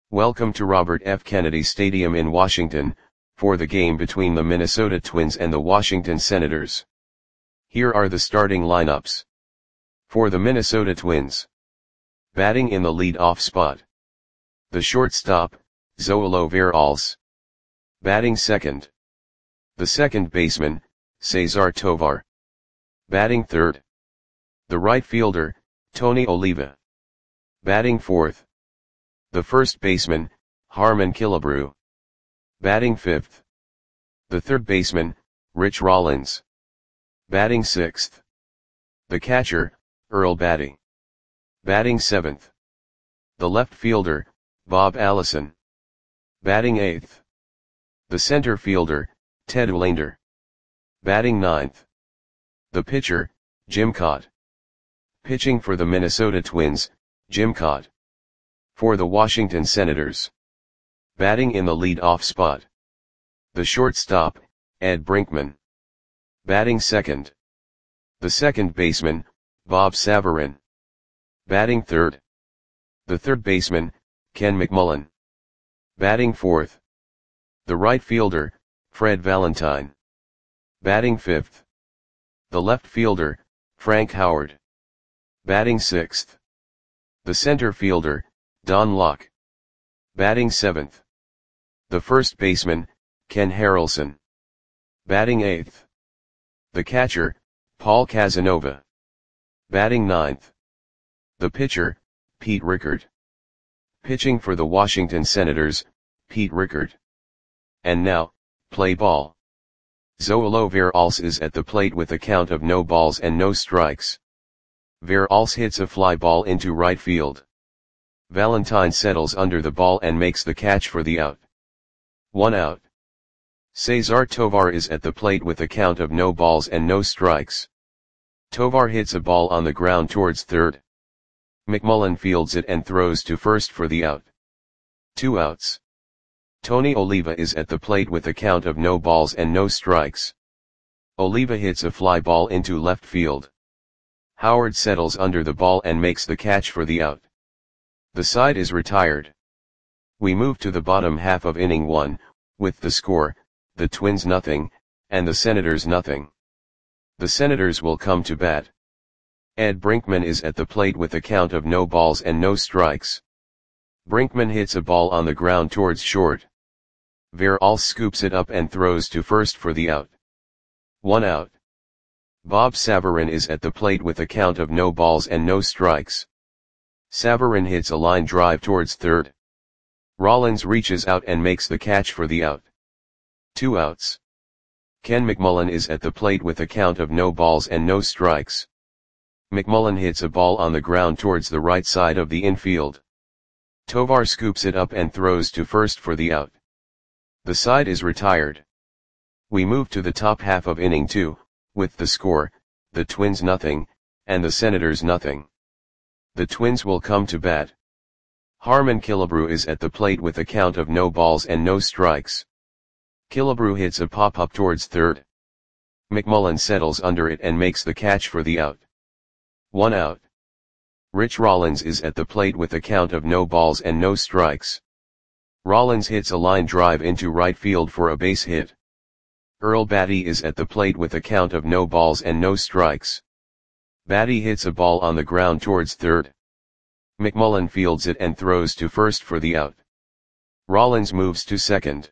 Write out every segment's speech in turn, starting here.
Welcome to Robert F. Kennedy Stadium in Washington, for the game between the Minnesota Twins and the Washington Senators. Here are the starting lineups. For the Minnesota Twins. Batting in the lead-off spot. The shortstop, Zoilo Veralce. Batting second. The second baseman, Cesar Tovar. Batting third. The right fielder, Tony Oliva. Batting fourth. The first baseman, Harmon Killebrew. Batting fifth. The third baseman, Rich Rollins. Batting sixth. The catcher, Earl Battey. Batting seventh. The left fielder, Bob Allison. Batting eighth. The center fielder, Ted Uhlaender. Batting ninth. The pitcher, Jim Kaat. Pitching for the Minnesota Twins, Jim Kaat. For the Washington Senators. Batting in the lead-off spot. The shortstop, Ed Brinkman. Batting second. The second baseman, Bob Savarin. Batting third. The third baseman, Ken McMullen. Batting fourth. The right fielder, Fred Valentine. Batting fifth. The left fielder, Frank Howard. Batting sixth. The center fielder, Don Locke. Batting seventh. The first baseman, Ken Harrelson. Batting eighth. The catcher, Paul Casanova. Batting ninth. The pitcher, Pete Rickard. Pitching for the Washington Senators, Pete Rickard. And now, play ball. Zoilo Veralce is at the plate with a count of no balls and no strikes. Veralce hits a fly ball into right field. Valentine settles under the ball and makes the catch for the out. 1 out. Cesar Tovar is at the plate with a count of no balls and no strikes. Tovar hits a ball on the ground towards third. McMullen fields it and throws to first for the out. 2 outs. Tony Oliva is at the plate with a count of no balls and no strikes. Oliva hits a fly ball into left field. Howard settles under the ball and makes the catch for the out. The side is retired. We move to the bottom half of inning 1, with the score, the Twins nothing, and the Senators nothing. The Senators will come to bat. Ed Brinkman is at the plate with a count of no balls and no strikes. Brinkman hits a ball on the ground towards short. Veralce scoops it up and throws to first for the out. 1 out. Bob Savarin is at the plate with a count of no balls and no strikes. Savarin hits a line drive towards third. Rollins reaches out and makes the catch for the out. 2 outs. Ken McMullen is at the plate with a count of no balls and no strikes. McMullen hits a ball on the ground towards the right side of the infield. Tovar scoops it up and throws to first for the out. The side is retired. We move to the top half of inning 2, with the score, the Twins nothing, and the Senators nothing. The Twins will come to bat. Harmon Killebrew is at the plate with a count of no balls and no strikes. Killebrew hits a pop-up towards third. McMullen settles under it and makes the catch for the out. 1 out. Rich Rollins is at the plate with a count of no balls and no strikes. Rollins hits a line drive into right field for a base hit. Earl Battey is at the plate with a count of no balls and no strikes. Battey hits a ball on the ground towards third. McMullen fields it and throws to first for the out. Rollins moves to second.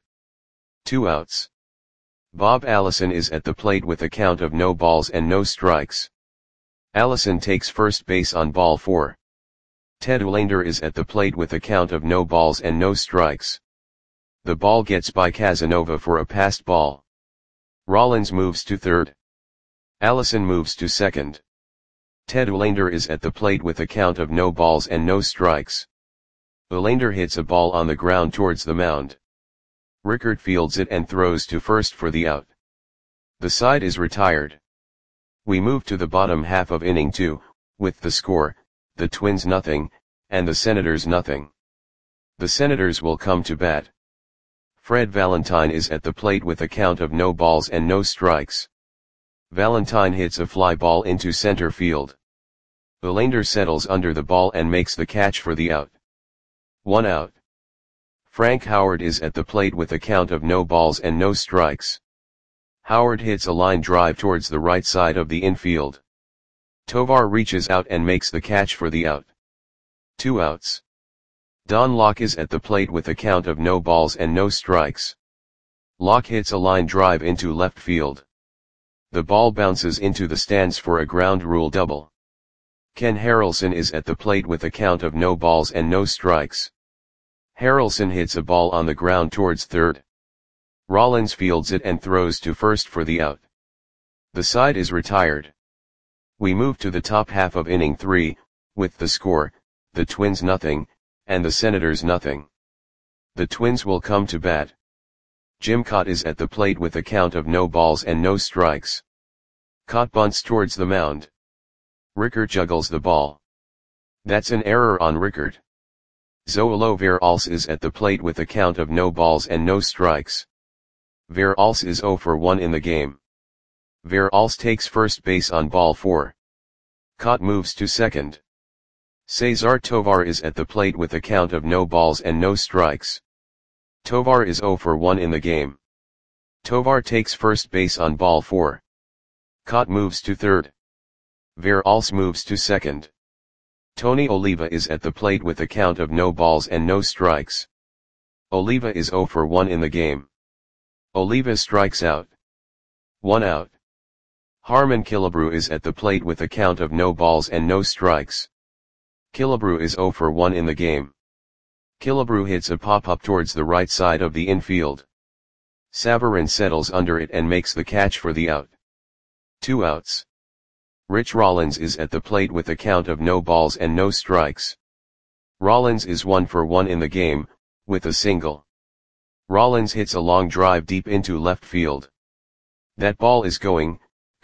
2 outs. Bob Allison is at the plate with a count of no balls and no strikes. Allison takes first base on ball 4. Ted Uhlaender is at the plate with a count of no balls and no strikes. The ball gets by Casanova for a passed ball. Rollins moves to third. Allison moves to second. Ted Uhlaender is at the plate with a count of no balls and no strikes. Uhlaender hits a ball on the ground towards the mound. Rickard fields it and throws to first for the out. The side is retired. We move to the bottom half of inning 2, with the score, the Twins nothing, and the Senators nothing. The Senators will come to bat. Fred Valentine is at the plate with a count of no balls and no strikes. Valentine hits a fly ball into center field. Uhlaender settles under the ball and makes the catch for the out. 1 out. Frank Howard is at the plate with a count of no balls and no strikes. Howard hits a line drive towards the right side of the infield. Tovar reaches out and makes the catch for the out. 2 outs. Don Locke is at the plate with a count of no balls and no strikes. Locke hits a line drive into left field. The ball bounces into the stands for a ground rule double. Ken Harrelson is at the plate with a count of no balls and no strikes. Harrelson hits a ball on the ground towards third. Rollins fields it and throws to first for the out. The side is retired. We move to the top half of inning 3, with the score, the Twins nothing, and the Senators nothing. The Twins will come to bat. Jim Kaat is at the plate with a count of no balls and no strikes. Kaat bunts towards the mound. Rickert juggles the ball. That's an error on Rickert. Zoilo Veralce is at the plate with a count of no balls and no strikes. Veralce is 0 for 1 in the game. Veralce takes first base on ball 4. Kaat moves to second. Cesar Tovar is at the plate with a count of no balls and no strikes. Tovar is 0 for 1 in the game. Tovar takes first base on ball 4. Kaat moves to third. Veralce moves to second. Tony Oliva is at the plate with a count of no balls and no strikes. Oliva is 0 for 1 in the game. Oliva strikes out. 1 out. Harmon Killebrew is at the plate with a count of no balls and no strikes. Killebrew is 0 for 1 in the game. Killebrew hits a pop-up towards the right side of the infield. Savarin settles under it and makes the catch for the out. 2 outs. Rich Rollins is at the plate with a count of no balls and no strikes. Rollins is 1 for 1 in the game, with a single. Rollins hits a long drive deep into left field. That ball is gone.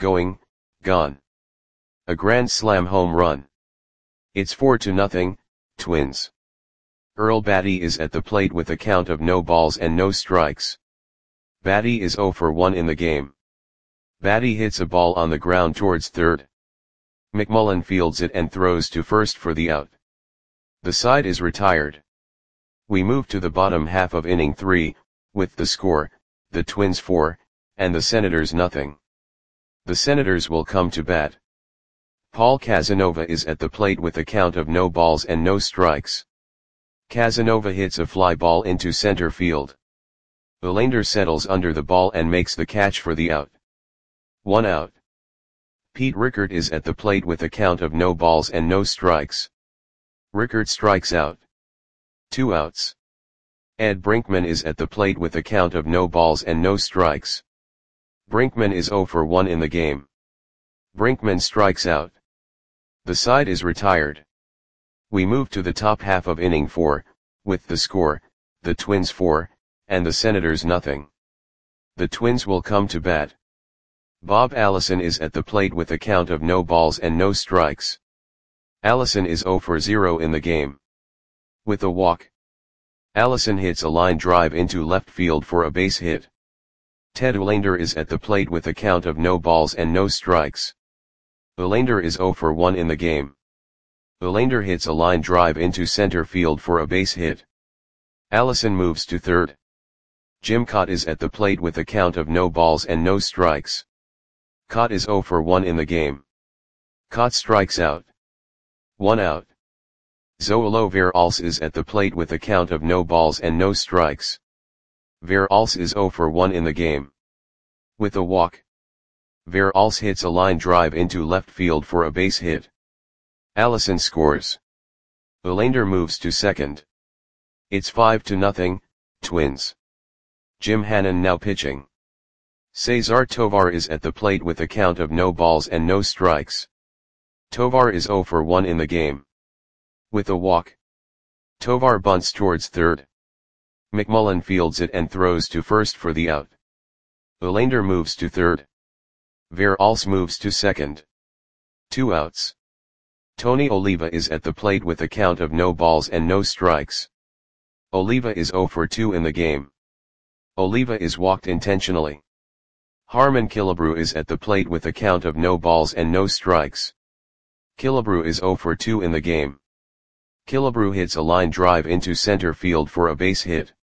A grand slam home run. It's 4-0, Twins. Earl Batty is at the plate with a count of no balls and no strikes. Batty is 0 for 1 in the game. Batty hits a ball on the ground towards third. McMullen fields it and throws to first for the out. The side is retired. We move to the bottom half of inning 3, with the score, the Twins 4, and the Senators nothing. The Senators will come to bat. Paul Casanova is at the plate with a count of no balls and no strikes. Casanova hits a fly ball into center field. Belander settles under the ball and makes the catch for the out. 1 out. Pete Rickert is at the plate with a count of no balls and no strikes. Rickert strikes out. 2 outs. Ed Brinkman is at the plate with a count of no balls and no strikes. Brinkman is 0 for 1 in the game. Brinkman strikes out. The side is retired. We move to the top half of inning 4, with the score, the Twins 4, and the Senators nothing. The Twins will come to bat. Bob Allison is at the plate with a count of no balls and no strikes. Allison is 0 for 0 in the game. With a walk. Allison hits a line drive into left field for a base hit. Ted Olander is at the plate with a count of no balls and no strikes. Olander is 0 for 1 in the game. Olander hits a line drive into center field for a base hit. Allison moves to third. Jim Kaat is at the plate with a count of no balls and no strikes. Kaat is 0 for 1 in the game. Kaat strikes out. 1 out. Zoilo Veralce is at the plate with a count of no balls and no strikes. Veralce is 0 for 1 in the game. With a walk. Veralce hits a line drive into left field for a base hit. Allison scores. Olander moves to second. It's 5-0, Twins. Jim Hannon now pitching. Cesar Tovar is at the plate with a count of no balls and no strikes. Tovar is 0 for 1 in the game. With a walk. Tovar bunts towards third. McMullen fields it and throws to first for the out. Olander moves to third. Veralce moves to second. 2 outs. Tony Oliva is at the plate with a count of no balls and no strikes. Oliva is 0 for 2 in the game. Oliva is walked intentionally. Harmon Killebrew is at the plate with a count of no balls and no strikes. Killebrew is 0 for 2 in the game. Killebrew hits a line drive into center field for a base hit.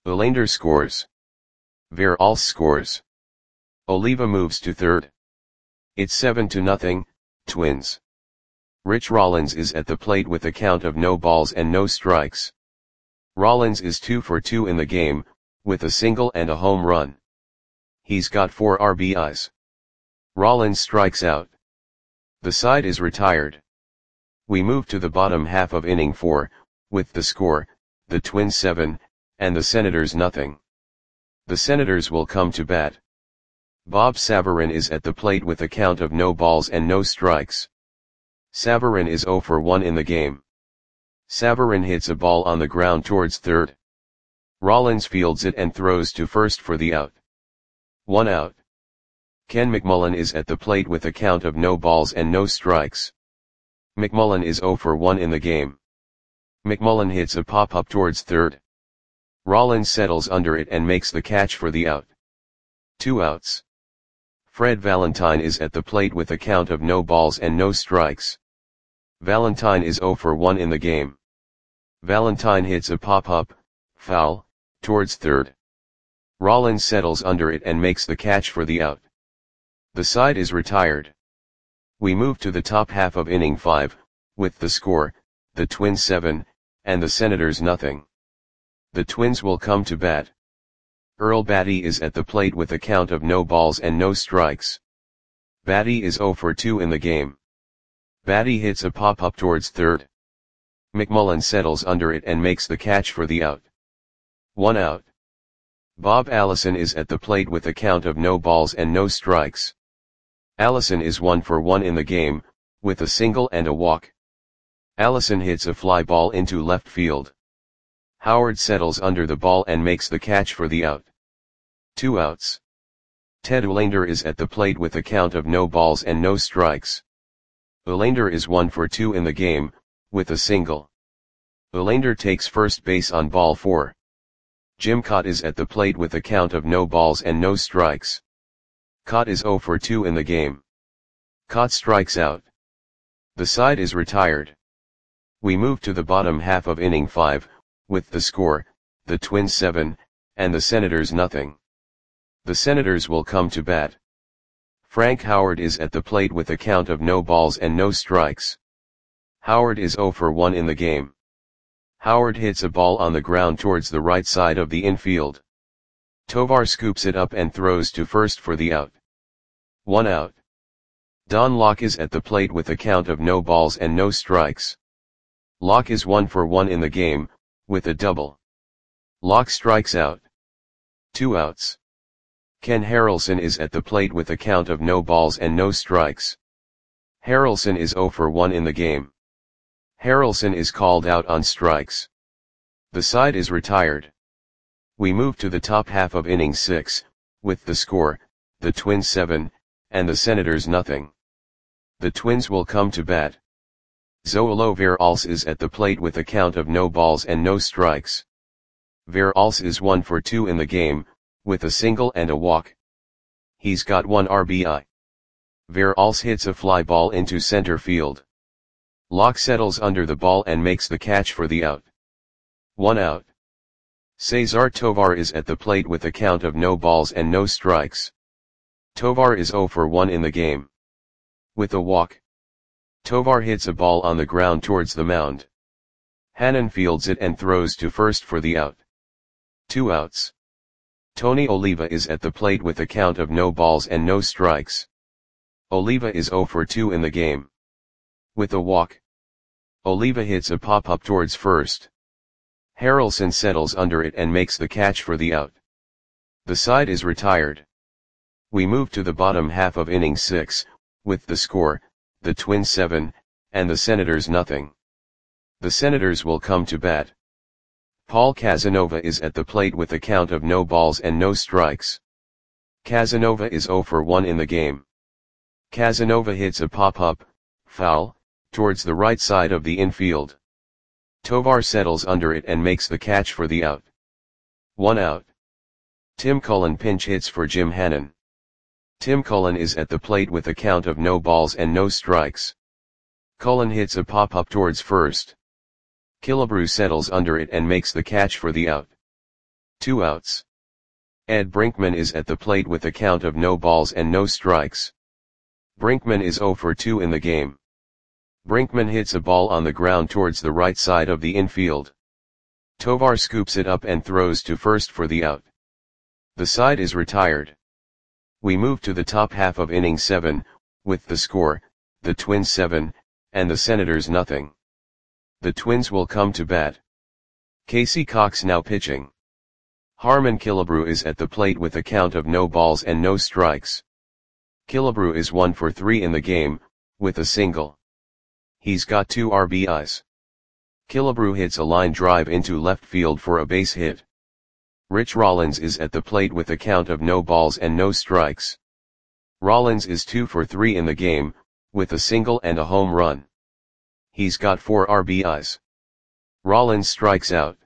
Olander scores. Verhulst scores. Oliva moves to third. It's 7-0, Twins. Rich Rollins is at the plate with a count of no balls and no strikes. Rollins is 2 for 2 in the game, with a single and a home run. He's got 4 RBIs. Rollins strikes out. The side is retired. We move to the bottom half of inning 4, with the score, the Twins 7, and the Senators nothing. The Senators will come to bat. Bob Savarin is at the plate with a count of no balls and no strikes. Savarin is 0 for 1 in the game. Savarin hits a ball on the ground towards third. Rollins fields it and throws to first for the out. 1 out. Ken McMullen is at the plate with a count of no balls and no strikes. McMullen is 0 for 1 in the game. McMullen hits a pop-up towards third. Rollins settles under it and makes the catch for the out. 2 outs. Fred Valentine is at the plate with a count of no balls and no strikes. Valentine is 0 for 1 in the game. Valentine hits a pop-up, foul, towards third. Rollins settles under it and makes the catch for the out. The side is retired. We move to the top half of inning 5, with the score, the Twins 7, and the Senators nothing. The Twins will come to bat. Earl Batty is at the plate with a count of no balls and no strikes. Batty is 0 for 2 in the game. Batty hits a pop-up towards third. McMullen settles under it and makes the catch for the out. 1 out. Bob Allison is at the plate with a count of no balls and no strikes. Allison is 1 for 1 in the game, with a single and a walk. Allison hits a fly ball into left field. Howard settles under the ball and makes the catch for the out. 2 outs. Ted Olander is at the plate with a count of no balls and no strikes. Olander is 1 for 2 in the game, with a single. Olander takes first base on ball 4. Jim Kaat is at the plate with a count of no balls and no strikes. Kaat is 0 for 2 in the game. Kaat strikes out. The side is retired. We move to the bottom half of inning 5, with the score, the Twins 7, and the Senators nothing. The Senators will come to bat. Frank Howard is at the plate with a count of no balls and no strikes. Howard is 0 for 1 in the game. Howard hits a ball on the ground towards the right side of the infield. Tovar scoops it up and throws to first for the out. 1 out. Don Locke is at the plate with a count of no balls and no strikes. Locke is 1 for 1 in the game, with a double. Locke strikes out. 2 outs. Ken Harrelson is at the plate with a count of no balls and no strikes. Harrelson is 0 for 1 in the game. Harrelson is called out on strikes. The side is retired. We move to the top half of inning 6, with the score, the Twins 7, and the Senators nothing. The Twins will come to bat. Zoilo Verhulst is at the plate with a count of no balls and no strikes. Verhulst is 1 for 2 in the game, with a single and a walk. He's got 1 RBI. Verhulst hits a fly ball into center field. Locke settles under the ball and makes the catch for the out. 1 out. Cesar Tovar is at the plate with a count of no balls and no strikes. Tovar is 0 for 1 in the game. With a walk. Tovar hits a ball on the ground towards the mound. Hannon fields it and throws to first for the out. 2 outs. Tony Oliva is at the plate with a count of no balls and no strikes. Oliva is 0 for 2 in the game. With a walk. Oliva hits a pop-up towards first. Harrelson settles under it and makes the catch for the out. The side is retired. We move to the bottom half of inning 6, with the score, the Twins 7, and the Senators nothing. The Senators will come to bat. Paul Casanova is at the plate with a count of no balls and no strikes. Casanova is 0 for 1 in the game. Casanova hits a pop-up, foul, towards the right side of the infield. Tovar settles under it and makes the catch for the out. 1 out. Tim Cullen pinch hits for Jim Hannon. Tim Cullen is at the plate with a count of no balls and no strikes. Cullen hits a pop-up towards first. Killebrew settles under it and makes the catch for the out. 2 outs. Ed Brinkman is at the plate with a count of no balls and no strikes. Brinkman is 0 for 2 in the game. Brinkman hits a ball on the ground towards the right side of the infield. Tovar scoops it up and throws to first for the out. The side is retired. We move to the top half of inning 7, with the score, the Twins 7, and the Senators nothing. The Twins will come to bat. Casey Cox now pitching. Harmon Killebrew is at the plate with a count of no balls and no strikes. Killebrew is 1 for 3 in the game, with a single. He's got 2 RBIs. Killebrew hits a line drive into left field for a base hit. Rich Rollins is at the plate with a count of no balls and no strikes. Rollins is 2 for 3 in the game, with a single and a home run. He's got 4 RBIs. Rollins strikes out.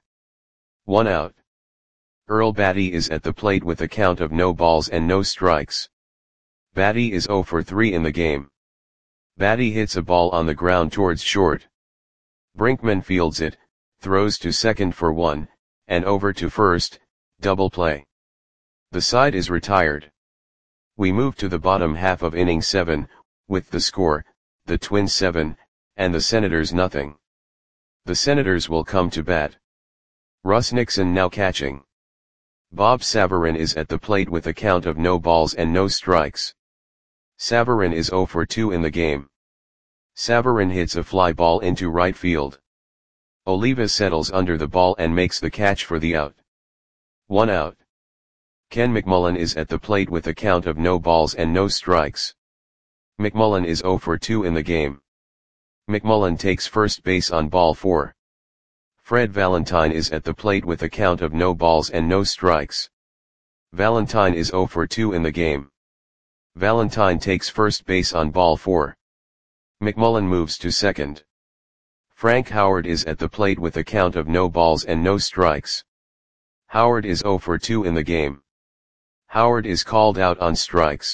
1 out. Earl Batty is at the plate with a count of no balls and no strikes. Batty is 0 for 3 in the game. Batty hits a ball on the ground towards short. Brinkman fields it, throws to second for 1, and over to first, double play. The side is retired. We move to the bottom half of inning 7, with the score, the Twins 7, and the Senators nothing. The Senators will come to bat. Russ Nixon now catching. Bob Savarin is at the plate with a count of no balls and no strikes. Savarin is 0 for 2 in the game. Savarin hits a fly ball into right field. Oliva settles under the ball and makes the catch for the out. 1 out. Ken McMullen is at the plate with a count of no balls and no strikes. McMullen is 0 for 2 in the game. McMullen takes first base on ball 4. Fred Valentine is at the plate with a count of no balls and no strikes. Valentine is 0 for 2 in the game. Valentine takes first base on ball 4. McMullen moves to second. Frank Howard is at the plate with a count of no balls and no strikes. Howard is 0 for 2 in the game. Howard is called out on strikes.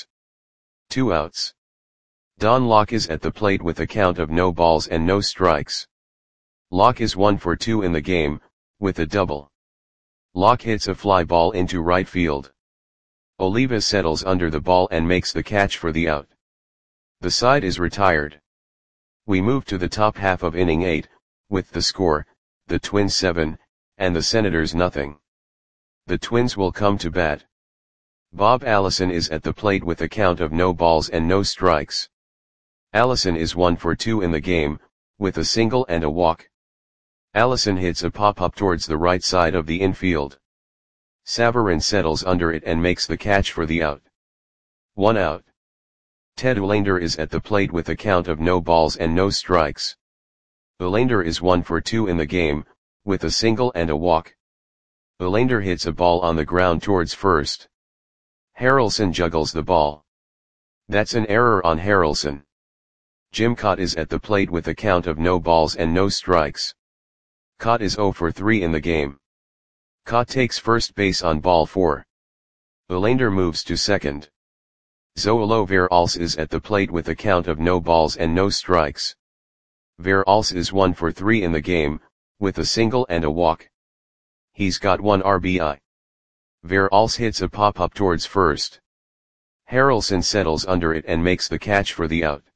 2 outs. Don Locke is at the plate with a count of no balls and no strikes. Locke is 1 for 2 in the game, with a double. Locke hits a fly ball into right field. Oliva settles under the ball and makes the catch for the out. The side is retired. We move to the top half of inning 8, with the score, the Twins 7, and the Senators nothing. The Twins will come to bat. Bob Allison is at the plate with a count of no balls and no strikes. Allison is 1 for 2 in the game, with a single and a walk. Allison hits a pop-up towards the right side of the infield. Savarin settles under it and makes the catch for the out. 1 out. Ted Olander is at the plate with a count of no balls and no strikes. Olander is 1 for 2 in the game, with a single and a walk. Olander hits a ball on the ground towards first. Harrelson juggles the ball. That's an error on Harrelson. Jim Kaat is at the plate with a count of no balls and no strikes. Kaat is 0 for 3 in the game. Kaat takes first base on ball 4. Olander moves to second. Zoilo Veralce is at the plate with a count of no balls and no strikes. Veralce is 1 for 3 in the game, with a single and a walk. He's got 1 RBI. Veralce hits a pop-up towards first. Harrelson settles under it and makes the catch for the out.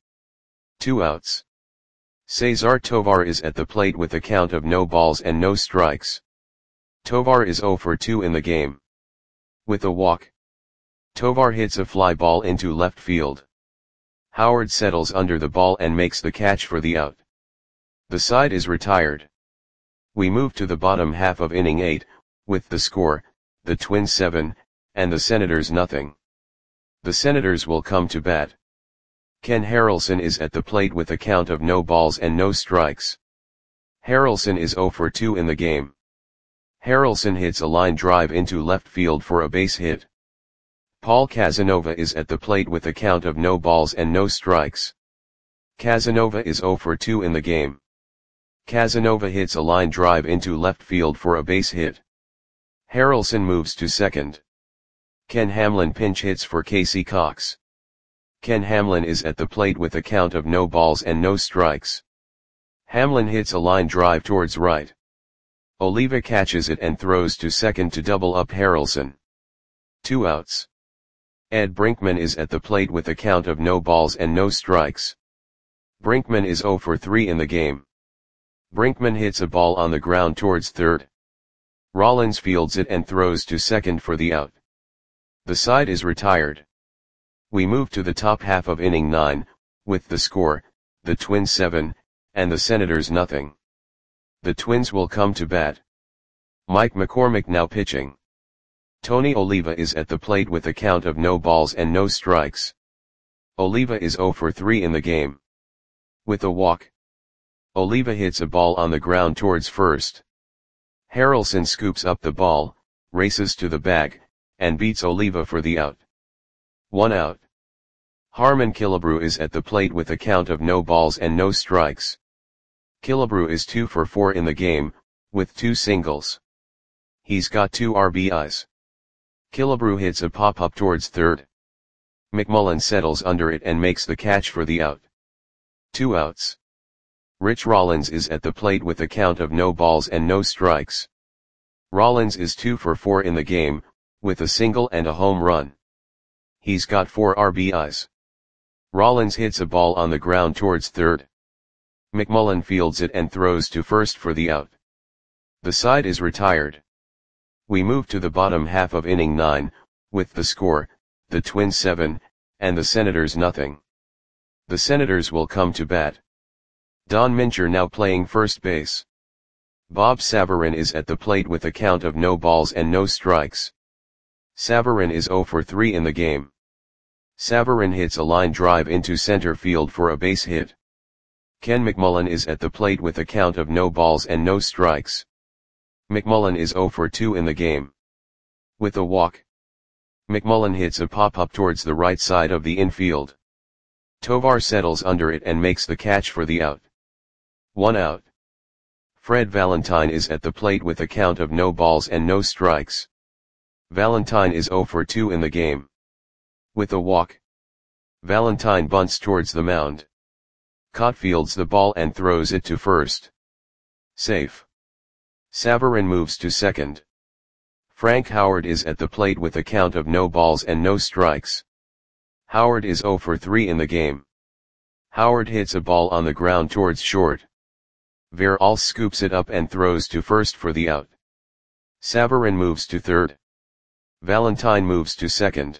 2 outs. Cesar Tovar is at the plate with a count of no balls and no strikes. Tovar is 0 for 2 in the game. With a walk. Tovar hits a fly ball into left field. Howard settles under the ball and makes the catch for the out. The side is retired. We move to the bottom half of inning 8, with the score, the Twins 7, and the Senators nothing. The Senators will come to bat. Ken Harrelson is at the plate with a count of no balls and no strikes. Harrelson is 0 for 2 in the game. Harrelson hits a line drive into left field for a base hit. Paul Casanova is at the plate with a count of no balls and no strikes. Casanova is 0 for 2 in the game. Casanova hits a line drive into left field for a base hit. Harrelson moves to second. Ken Hamlin pinch hits for Casey Cox. Ken Hamlin is at the plate with a count of no balls and no strikes. Hamlin hits a line drive towards right. Oliva catches it and throws to second to double up Harrelson. 2 outs. Ed Brinkman is at the plate with a count of no balls and no strikes. Brinkman is 0 for 3 in the game. Brinkman hits a ball on the ground towards third. Rollins fields it and throws to second for the out. The side is retired. We move to the top half of inning 9, with the score, the Twins 7, and the Senators nothing. The Twins will come to bat. Mike McCormick now pitching. Tony Oliva is at the plate with a count of no balls and no strikes. Oliva is 0 for 3 in the game. With a walk. Oliva hits a ball on the ground towards first. Harrelson scoops up the ball, races to the bag, and beats Oliva for the out. 1 out. Harmon Killebrew is at the plate with a count of no balls and no strikes. Killebrew is 2 for 4 in the game, with 2 singles. He's got 2 RBIs. Killebrew hits a pop-up towards third. McMullen settles under it and makes the catch for the out. 2 outs. Rich Rollins is at the plate with a count of no balls and no strikes. Rollins is 2 for 4 in the game, with a single and a home run. He's got 4 RBIs. Rollins hits a ball on the ground towards third. McMullen fields it and throws to first for the out. The side is retired. We move to the bottom half of inning 9, with the score, the Twins 7, and the Senators nothing. The Senators will come to bat. Don Mincher now playing first base. Bob Savarin is at the plate with a count of no balls and no strikes. Savarin is 0 for 3 in the game. Savarin hits a line drive into center field for a base hit. Ken McMullen is at the plate with a count of no balls and no strikes. McMullen is 0 for 2 in the game. With a walk. McMullen hits a pop-up towards the right side of the infield. Tovar settles under it and makes the catch for the out. 1 out. Fred Valentine is at the plate with a count of no balls and no strikes. Valentine is 0 for 2 in the game. With a walk. Valentine bunts towards the mound. Cott fields the ball and throws it to first. Safe. Savarin moves to second. Frank Howard is at the plate with a count of no balls and no strikes. Howard is 0 for 3 in the game. Howard hits a ball on the ground towards short. Verall scoops it up and throws to first for the out. Savarin moves to third. Valentine moves to second.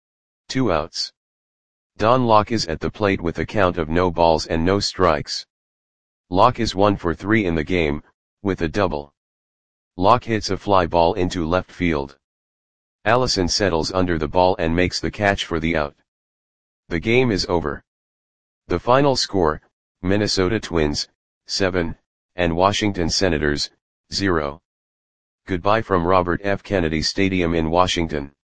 2 outs. Don Locke is at the plate with a count of no balls and no strikes. Locke is 1 for 3 in the game, with a double. Locke hits a fly ball into left field. Allison settles under the ball and makes the catch for the out. The game is over. The final score, Minnesota Twins, 7, and Washington Senators, 0. Goodbye from Robert F. Kennedy Stadium in Washington.